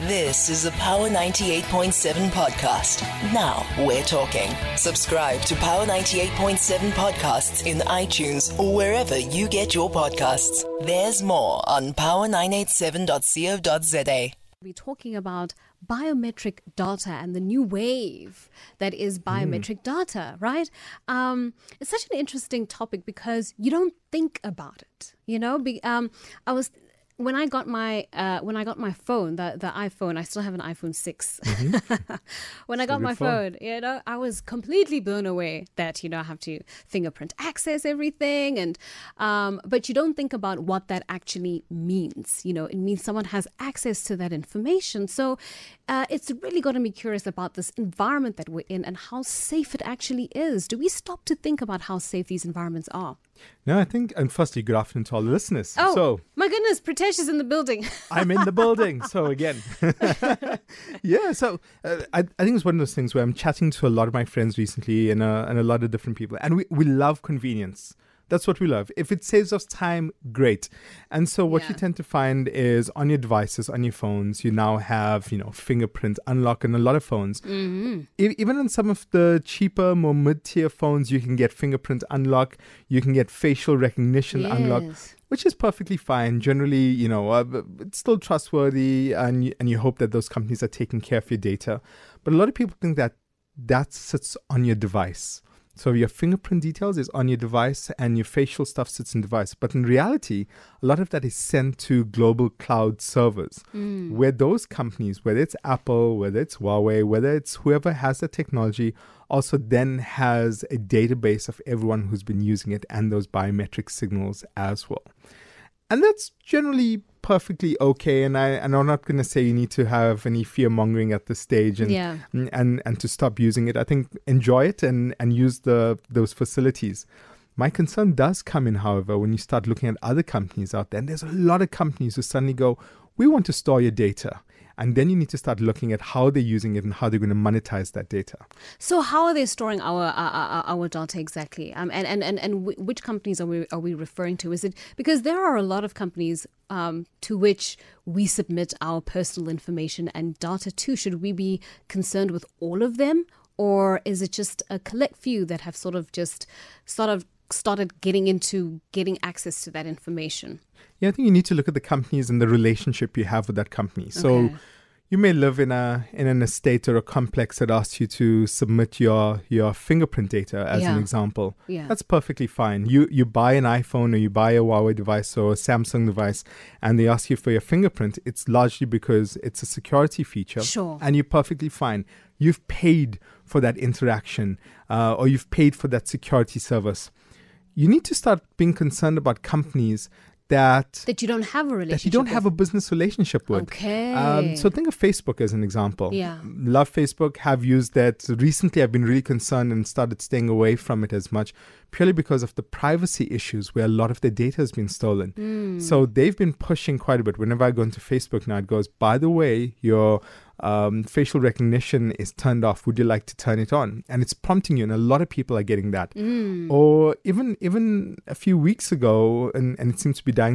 This is a Power 98.7 podcast. Now we're talking. Subscribe to Power 98.7 podcasts in iTunes or wherever you get your podcasts. There's more on power987.co.za. We're talking about biometric data and the new wave that is biometric data, right? It's such an interesting topic because you don't think about it. You know, when I got my phone, the iPhone, I still have an iPhone 6. When I got my phone, I was completely blown away that, I have to fingerprint access everything. And but you don't think about what that actually means. It means someone has access to that information. So it's really got to be curious about this environment that we're in and how safe it actually is. Do we stop to think about how safe these environments are? No, I think, and firstly, good afternoon to all the listeners. Oh, my goodness, Pritesh is in the building. I'm in the building. So again, I think it's one of those things where I'm chatting to a lot of my friends recently and a lot of different people. And we love convenience. That's what we love. If it saves us time, great. And so what you tend to find is on your devices, on your phones, you now have, fingerprint unlock on a lot of phones. Mm-hmm. Even on some of the cheaper, more mid-tier phones, you can get fingerprint unlock. You can get facial recognition unlock, which is perfectly fine. Generally, it's still trustworthy and you hope that those companies are taking care of your data. But a lot of people think that sits on your device. So your fingerprint details is on your device and your facial stuff sits in device. But in reality, a lot of that is sent to global cloud servers where those companies, whether it's Apple, whether it's Huawei, whether it's whoever has the technology, also then has a database of everyone who's been using it and those biometric signals as well. And that's generally perfectly okay. And I'm not going to say you need to have any fear mongering at this stage and to stop using it. I think enjoy it and use those facilities. My concern does come in, however, when you start looking at other companies out there. And there's a lot of companies who suddenly go, we want to store your data. And then you need to start looking at how they're using it and how they're going to monetize that data. So how are they storing our data exactly? And which companies are we referring to? Is it because there are a lot of companies to which we submit our personal information and data to? Should we be concerned with all of them, or is it just a select few that have sort of started getting access to that information? Yeah, I think you need to look at the companies and the relationship you have with that company. So you may live in an estate or a complex that asks you to submit your fingerprint data as an example. Yeah. That's perfectly fine. You buy an iPhone or you buy a Huawei device or a Samsung device and they ask you for your fingerprint. It's largely because it's a security feature. Sure. And you're perfectly fine. You've paid for that interaction or you've paid for that security service. You need to start being concerned about companies that you don't have a relationship that you don't have a business relationship with. Okay. So think of Facebook as an example. Yeah. Love Facebook, have used that. Recently, I've been really concerned and started staying away from it as much purely because of the privacy issues where a lot of their data has been stolen. So they've been pushing quite a bit. Whenever I go into Facebook now, it goes, by the way, your facial recognition is turned off. Would you like to turn it on? And it's prompting you, and a lot of people are getting that. Or even a few weeks ago, and it seems to be dying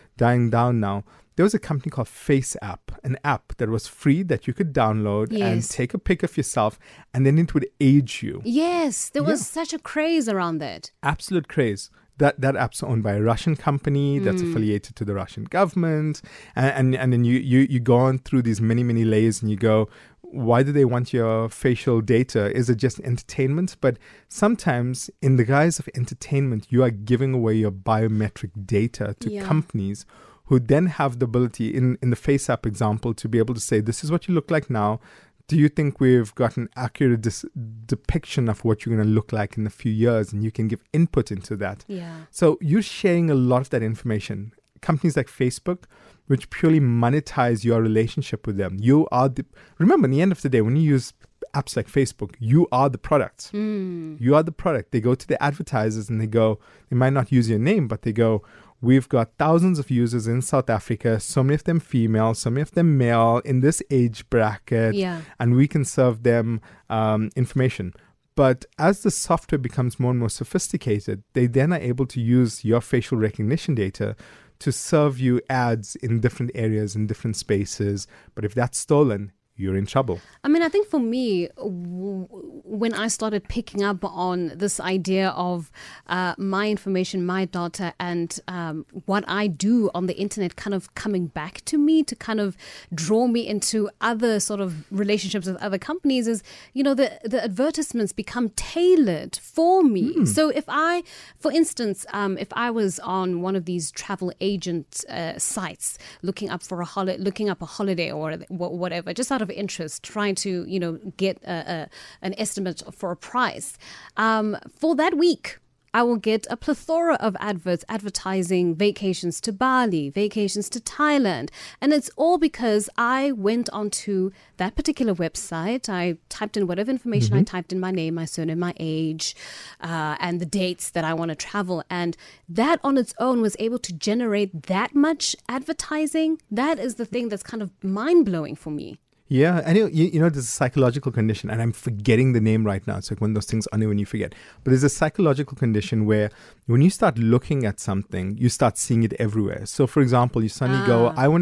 down now, there was a company called FaceApp, an app that was free that you could download and take a pic of yourself, and then it would age you. Yes, there was such a craze around that. Absolute craze. That app's owned by a Russian company that's affiliated to the Russian government. And then you go on through these many, many layers and you go, why do they want your facial data? Is it just entertainment? But sometimes in the guise of entertainment, you are giving away your biometric data to companies who then have the ability, in the FaceApp example, to be able to say, this is what you look like now. Do you think we've got an accurate depiction of what you're going to look like in a few years? And you can give input into that. Yeah. So you're sharing a lot of that information. Companies like Facebook, which purely monetize your relationship with them. Remember, in the end of the day, when you use apps like Facebook, you are the product. You are the product. They go to the advertisers and they might not use your name, but they go, we've got thousands of users in South Africa, so many of them female, so many of them male, in this age bracket, and we can serve them information. But as the software becomes more and more sophisticated, they then are able to use your facial recognition data to serve you ads in different areas, in different spaces. But if that's stolen, you're in trouble. I mean, I think for me, when I started picking up on this idea of my information, my data, and what I do on the internet kind of coming back to me to kind of draw me into other sort of relationships with other companies is, the advertisements become tailored for me. So if I, for instance, if I was on one of these travel agent sites looking up a holiday or whatever, just out of interest, trying to get an estimate for a price for that week, I will get a plethora of adverts advertising vacations to Bali, vacations to Thailand. And it's all because I went onto that particular website. I typed in whatever information I typed in, my name, my surname, my age, and the dates that I want to travel. And that on its own was able to generate that much advertising. That is the thing that's kind of mind-blowing for me. Yeah, and there's a psychological condition, and I'm forgetting the name right now. It's like one of those things only when you forget. But there's a psychological condition where when you start looking at something, you start seeing it everywhere. So, for example, you suddenly go, I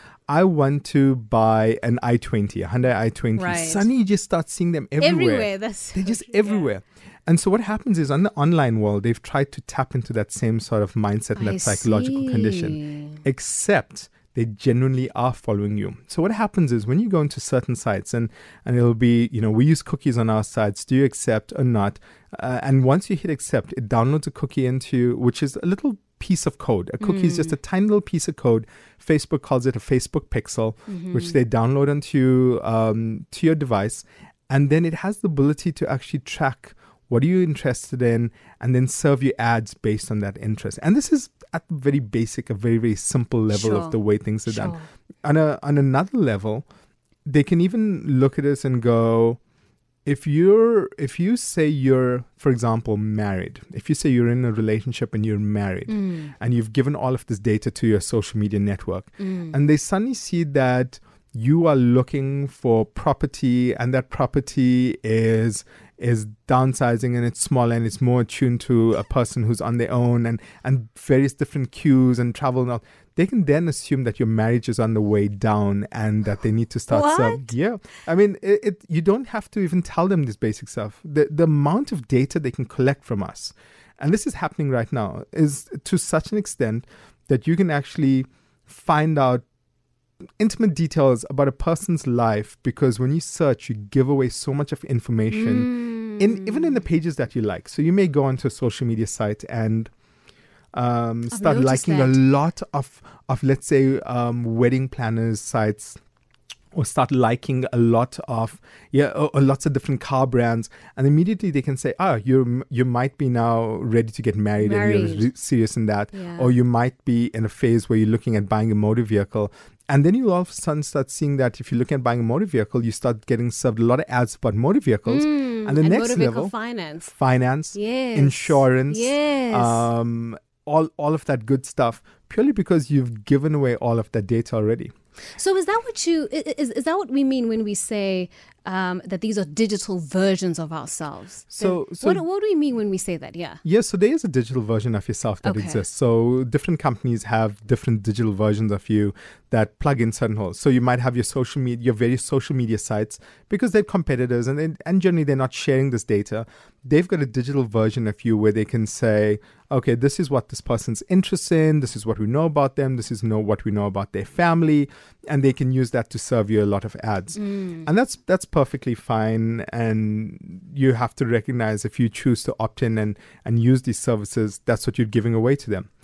want to buy an i20, a Hyundai i20. Right. Suddenly you just start seeing them everywhere. They're just everywhere. And so what happens is on the online world, they've tried to tap into that same sort of mindset and that psychological condition, except they genuinely are following you. So what happens is when you go into certain sites and it'll be, we use cookies on our sites. Do you accept or not? And once you hit accept, it downloads a cookie which is a little piece of code. A cookie is just a tiny little piece of code. Facebook calls it a Facebook pixel, which they download onto to your device. And then it has the ability to actually track what are you interested in, and then serve you ads based on that interest. And this is at the very basic, a very, very simple level of the way things are done. On another level, they can even look at this and go, if you say you're, for example, married, if you say you're in a relationship and you're married and you've given all of this data to your social media network, and they suddenly see that you are looking for property and that property is downsizing and it's smaller and it's more attuned to a person who's on their own and various different cues and travel and all, they can then assume that your marriage is on the way down and that they need to start serving. Yeah. I mean, you don't have to even tell them this basic stuff. The amount of data they can collect from us, and this is happening right now, is to such an extent that you can actually find out intimate details about a person's life, because when you search, you give away so much of information even in the pages that you like. So you may go onto a social media site and start liking a lot of let's say wedding planners sites, or start liking a lot of lots of different car brands, and immediately they can say, you might be now ready to get married. And you're serious in that, or you might be in a phase where you're looking at buying a motor vehicle. And then you all of a sudden start seeing that if you're looking at buying a motor vehicle, you start getting served a lot of ads about motor vehicles. And the next level, finance, insurance, all of that good stuff, purely because you've given away all of that data already. So is that what we mean when we say that these are digital versions of ourselves? So what do we mean when we say that? Yes, so there is a digital version of yourself that exists. So different companies have different digital versions of you that plug in certain holes. So you might have your various social media sites, because they're competitors and generally they're not sharing this data. They've got a digital version of you where they can say, okay, this is what this person's interested in, this is what we know about them, this is what we know about their family, and they can use that to serve you a lot of ads. And that's perfectly fine, and you have to recognize if you choose to opt in and use these services, that's what you're giving away to them.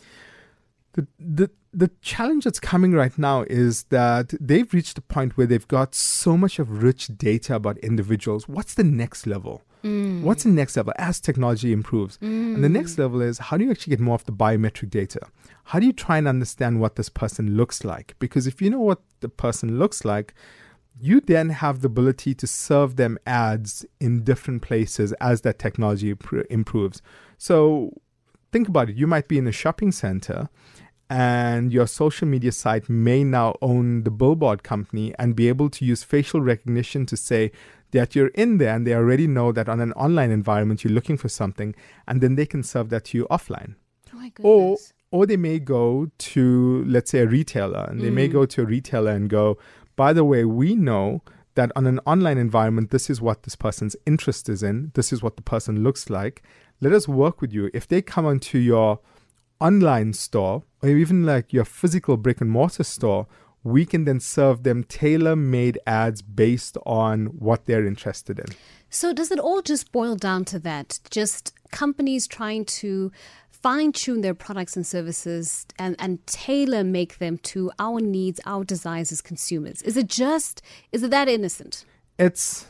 The challenge that's coming right now is that they've reached a point where they've got so much of rich data about individuals. What's the next level? What's the next level as technology improves? And the next level is, how do you actually get more of the biometric data? How do you try and understand what this person looks like? Because if you know what the person looks like, you then have the ability to serve them ads in different places as that technology improves. So think about it. You might be in a shopping center and your social media site may now own the billboard company and be able to use facial recognition to say that you're in there, and they already know that on an online environment you're looking for something, and then they can serve that to you offline. Oh my goodness. Or they may go to, let's say, a retailer, and they may go to a retailer and go, by the way, we know that on an online environment, this is what this person's interest is in. This is what the person looks like. Let us work with you. If they come onto your online store or even like your physical brick and mortar store, we can then serve them tailor-made ads based on what they're interested in. So does it all just boil down to that? Just companies trying to fine-tune their products and services and tailor-make them to our needs, our desires as consumers? Is it that innocent? It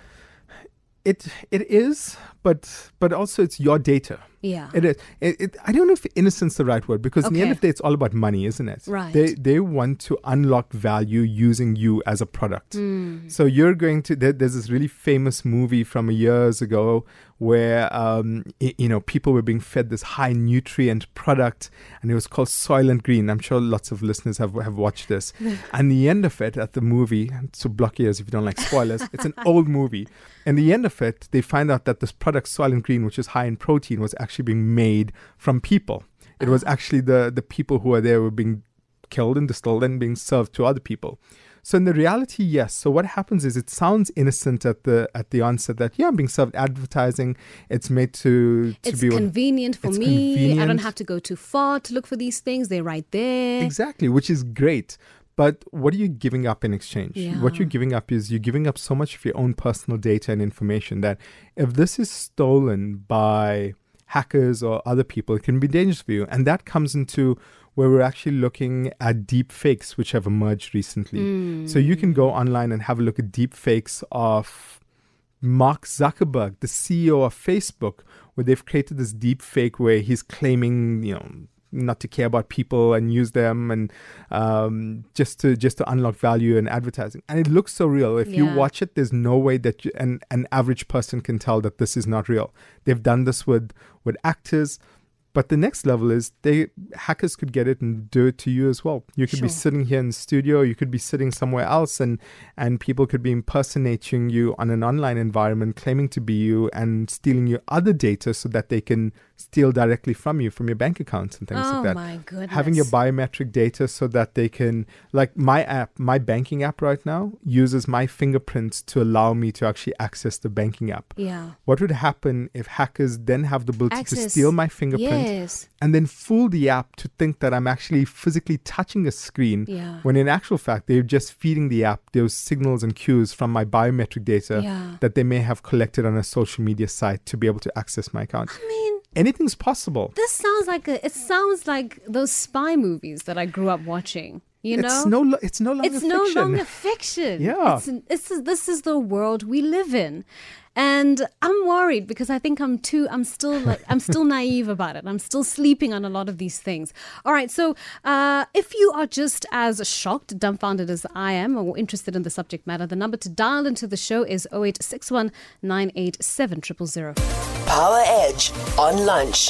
is, but also it's your data. Yeah. It is. I don't know if innocence is the right word, because in the end of the day, it's all about money, isn't it? Right. They want to unlock value using you as a product. So you're going to, there's this really famous movie from years ago where, people were being fed this high nutrient product, and it was called Soylent Green. I'm sure lots of listeners have watched this. And the end of it at the movie, so block ears if you don't like spoilers, it's an old movie. And the end of it, they find out that this product, Soylent Green, which is high in protein, was actually being made from people. It was actually the people who were there were being killed and distilled and being served to other people. So in the reality, yes. So what happens is it sounds innocent at the onset that, I'm being served advertising. It's made to it's be convenient for me. Convenient. I don't have to go too far to look for these things. They're right there. Exactly, which is great. But what are you giving up in exchange? Yeah. What you're giving up is you're giving up so much of your own personal data and information that if this is stolen by hackers or other people, it can be dangerous for you. And that comes into where we're actually looking at deep fakes, which have emerged recently. So you can go online and have a look at deep fakes of Mark Zuckerberg, the CEO of Facebook, where they've created this deep fake where he's claiming, not to care about people and use them and just to unlock value in advertising. And it looks so real. If you watch it, there's no way that an average person can tell that this is not real. They've done this with actors. But the next level is hackers could get it and do it to you as well. You could be sitting here in the studio, you could be sitting somewhere else, and people could be impersonating you on an online environment, claiming to be you and stealing your other data so that they can steal directly from you, from your bank accounts and things like that. Oh my goodness. Having your biometric data so that they can, like my banking app right now uses my fingerprints to allow me to actually access the banking app. Yeah. What would happen if hackers then have the ability to steal my fingerprint and then fool the app to think that I'm actually physically touching a screen when in actual fact they're just feeding the app those signals and cues from my biometric data that they may have collected on a social media site to be able to access my account. I mean, anything's possible. This sounds like those spy movies that I grew up watching. It's no longer fiction. It's no longer fiction. Yeah. This is the world we live in. And I'm worried because I think I'm still naive about it. I'm still sleeping on a lot of these things. All right. So if you are just as shocked, dumbfounded as I am, or interested in the subject matter, the number to dial into the show is 0861 987 000. Power Edge on lunch.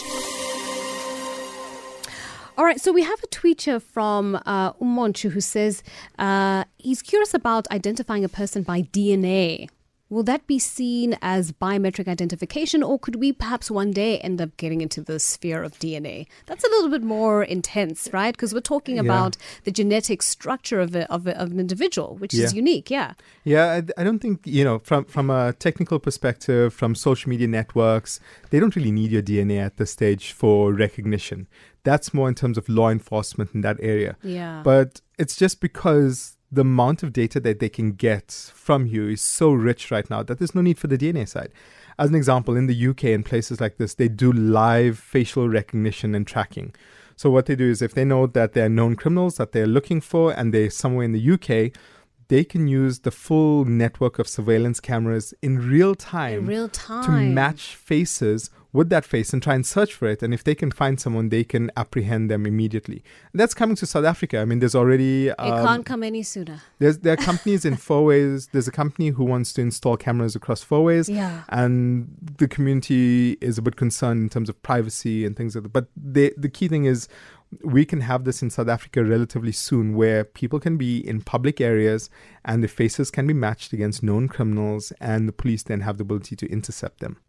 All right, so we have a tweet here from Umonchu who says he's curious about identifying a person by DNA. Will that be seen as biometric identification, or could we perhaps one day end up getting into the sphere of DNA? That's a little bit more intense, right? Because we're talking about the genetic structure of an individual, which is unique, Yeah, I don't think, from a technical perspective, from social media networks, they don't really need your DNA at this stage for recognition. That's more in terms of law enforcement in that area. Yeah. But it's just because the amount of data that they can get from you is so rich right now that there's no need for the DNA side. As an example, in the UK and places like this, they do live facial recognition and tracking. So what they do is if they know that there are known criminals that they're looking for and they're somewhere in the UK, they can use the full network of surveillance cameras in real time to match faces with that face and try and search for it. And if they can find someone, they can apprehend them immediately. And that's coming to South Africa. I mean, there's already... it can't come any sooner. There are companies in fourways. There's a company who wants to install cameras across fourways. Yeah. And the community is a bit concerned in terms of privacy and things like that. But the key thing is we can have this in South Africa relatively soon, where people can be in public areas and the faces can be matched against known criminals and the police then have the ability to intercept them.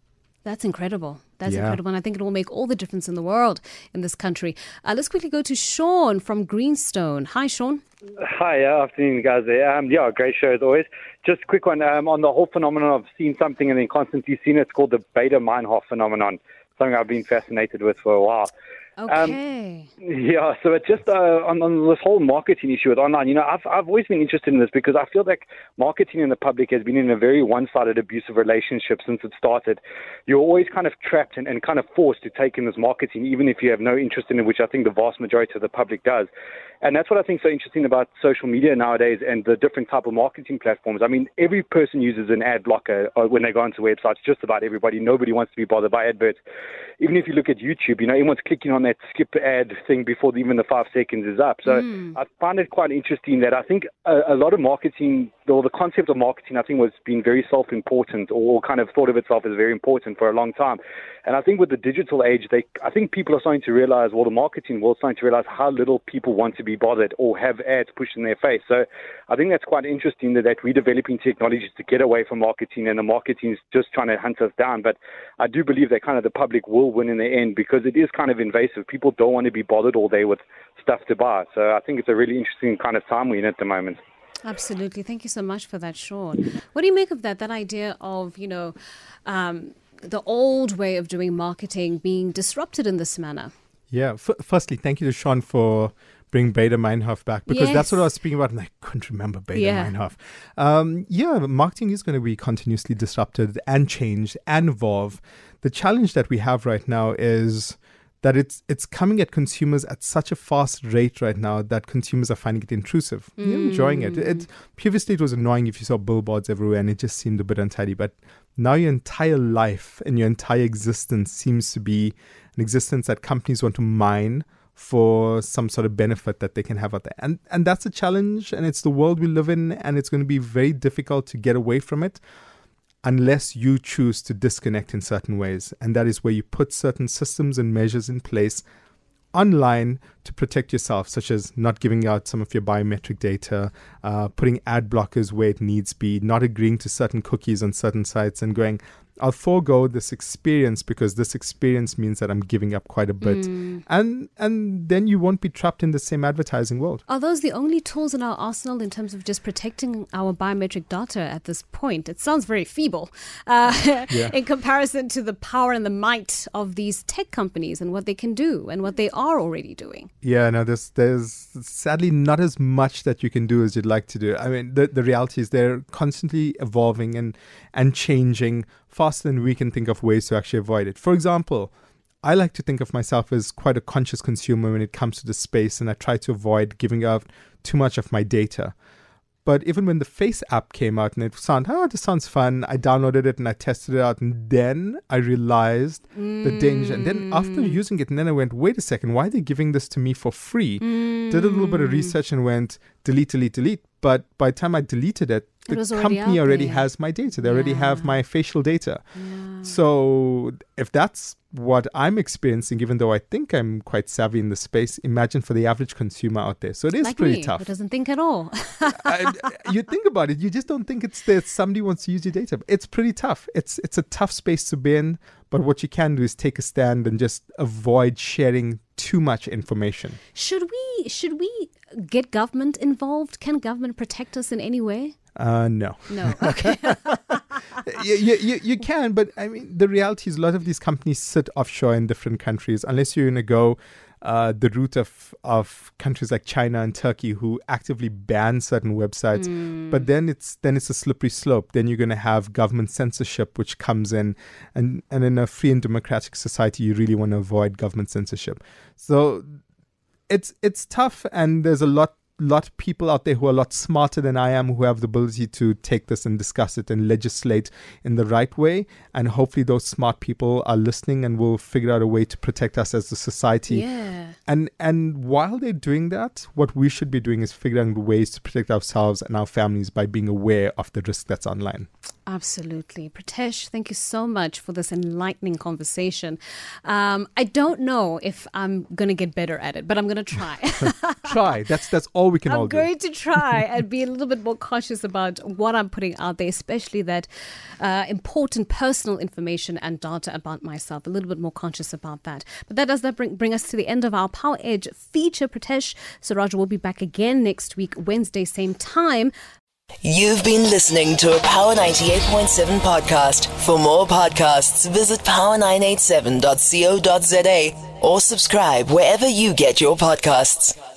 That's incredible. That's Yeah. incredible. And I think it will make all the difference in the world in this country. Let's quickly go to Sean from Greenstone. Hi, Sean. Hi, afternoon, guys. Yeah, great show as always. Just a quick one on the whole phenomenon of seeing something and then constantly seeing it. It's called the Baader-Meinhof phenomenon, something I've been fascinated with for a while. Okay. Yeah, so it's just on this whole marketing issue with online. I've always been interested in this because I feel like marketing in the public has been in a very one-sided abusive relationship since it started. You're always kind of trapped and kind of forced to take in this marketing, even if you have no interest in it, which I think the vast majority of the public does. And that's what I think is so interesting about social media nowadays and the different type of marketing platforms. I mean, every person uses an ad blocker when they go onto websites, just about everybody. Nobody wants to be bothered by adverts. Even if you look at YouTube, everyone's clicking on that skip ad thing before even the 5 seconds is up. So I find it quite interesting that I think a lot of marketing, or the concept of marketing, I think was being very self-important or kind of thought of itself as very important for a long time. And I think with the digital age, I think people are starting to realize, the marketing world's starting to realize how little people want to be bothered or have ads pushed in their face. So I think that's quite interesting that we're developing technologies to get away from marketing, and the marketing is just trying to hunt us down. But I do believe that kind of the public will win in the end because it is kind of invasive. People don't want to be bothered all day with stuff to buy. So I think it's a really interesting kind of time we're in at the moment. Absolutely. Thank you so much for that, Sean. What do you make of that idea of, the old way of doing marketing being disrupted in this manner? Yeah. Firstly, thank you to Sean for bringing Baader-Meinhof back, because that's what I was speaking about and I couldn't remember Baader-Meinhof. Marketing is going to be continuously disrupted and changed and evolve. The challenge that we have right now is that it's coming at consumers at such a fast rate right now that consumers are finding it intrusive. You're enjoying it. Previously, it was annoying if you saw billboards everywhere and it just seemed a bit untidy. But now your entire life and your entire existence seems to be an existence that companies want to mine for some sort of benefit that they can have out there. And that's a challenge, and it's the world we live in, and it's going to be very difficult to get away from it unless you choose to disconnect in certain ways. And that is where you put certain systems and measures in place online to protect yourself, such as not giving out some of your biometric data, putting ad blockers where it needs be, not agreeing to certain cookies on certain sites and going, I'll forego this experience because this experience means that I'm giving up quite a bit. And then you won't be trapped in the same advertising world. Are those the only tools in our arsenal in terms of just protecting our biometric data at this point? It sounds very feeble in comparison to the power and the might of these tech companies and what they can do and what they are already doing. Yeah, no, there's sadly not as much that you can do as you'd like to do. I mean, the reality is they're constantly evolving and changing faster than we can think of ways to actually avoid it. For example, I like to think of myself as quite a conscious consumer when it comes to the space, and I try to avoid giving out too much of my data. But even when the Face app came out and it sounded, this sounds fun, I downloaded it and I tested it out, and then I realized the danger. And then after using it, and then I went, wait a second, why are they giving this to me for free? Did a little bit of research and went, delete. But by the time I deleted it, the company already has my data. They already have my facial data. So if that's what I'm experiencing, even though I think I'm quite savvy in the space, imagine for the average consumer out there. So it is like pretty me, tough. Who doesn't think at all. You think about it, you just don't think it's that somebody wants to use your data. It's pretty tough. It's a tough space to be in. But what you can do is take a stand and just avoid sharing too much information. Should we get government involved? Can government protect us in any way? No. No. Okay. You can, but I mean, the reality is a lot of these companies sit offshore in different countries. Unless you're going to go the route of countries like China and Turkey who actively ban certain websites, but then it's a slippery slope. Then you're going to have government censorship, which comes in, and in a free and democratic society, you really want to avoid government censorship. So it's tough, and there's a lot of people out there who are a lot smarter than I am, who have the ability to take this and discuss it and legislate in the right way. And hopefully those smart people are listening and will figure out a way to protect us as a society. Yeah. And while they're doing that, what we should be doing is figuring out ways to protect ourselves and our families by being aware of the risk that's online. Absolutely. Pritesh, thank you so much for this enlightening conversation. I don't know if I'm going to get better at it, but I'm going to try. Try. That's all we can all do. I'm going to try and be a little bit more cautious about what I'm putting out there, especially that important personal information and data about myself. A little bit more conscious about that. But that does bring us to the end of our Power Edge feature, Pritesh. Siraj will be back again next week, Wednesday, same time. You've been listening to a Power 98.7 podcast. For more podcasts, visit power987.co.za or subscribe wherever you get your podcasts.